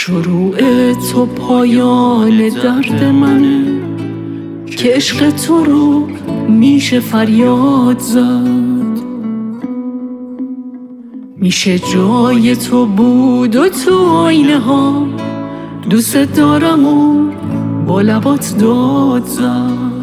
شروع تو پایان درد منه که عشق تو رو میشه فریاد زد. میشه جای تو بود و تو آینه ها دوست دارم و با لبات داد زد.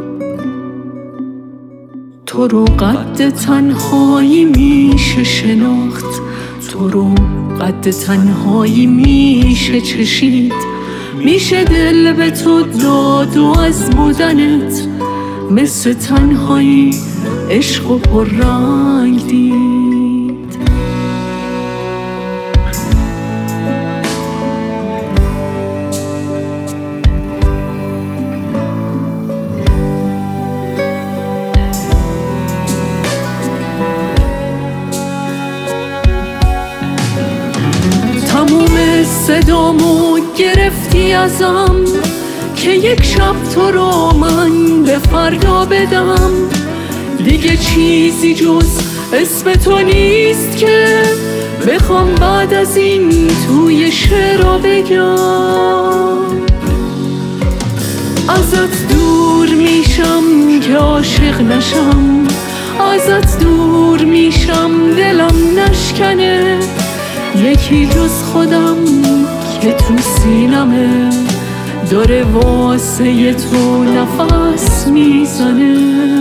تو رو قد تنهایی میشه شناخت، تو رو قد تنهایی میشه چشید، میشه دل به تو داد و از بودنت مثل تنهایی عشق و پررنگ دید. تموم صدامو گرفتی ازم که یک شب تو رو من به فردا بدم. دیگه چیزی جز اسم تو نیست که بخوام بعد از این توی شعرها بگم. ازت دور میشم که عاشق نشم، ازت دور میشم دلم نشکنه. یکی جز خودم که تو سینمه داره واسه تو نفس میزنه.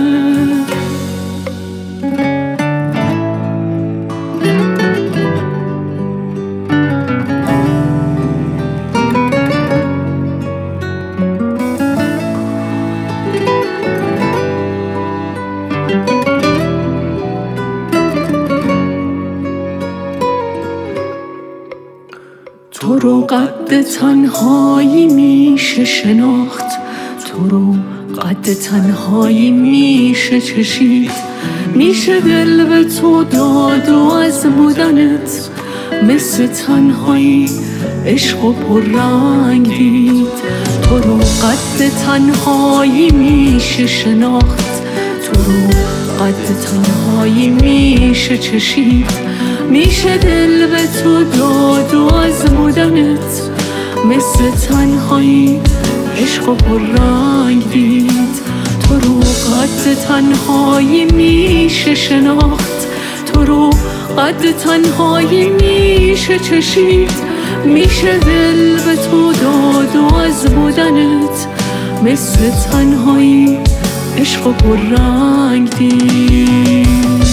تو رو قد تنهایی میشه شناخت، تو رو قد تنهایی میشه چشید، میشه دل به تو داد و از بودنت مثل تنهایی عشق و پررنگ دید. تو رو قد تنهایی میشه شناخت، تو رو قد تنهایی میشه چشید، میشه دل به تو داد و از بودنت مثل تنهایی عشق و پررنگ دید. تو رو قد تنهایی میشه شناخت، تو رو قد تنهایی میشه چشید، میشه دل به تو داد و از بودنت مثل تنهایی عشق و پررنگ دید.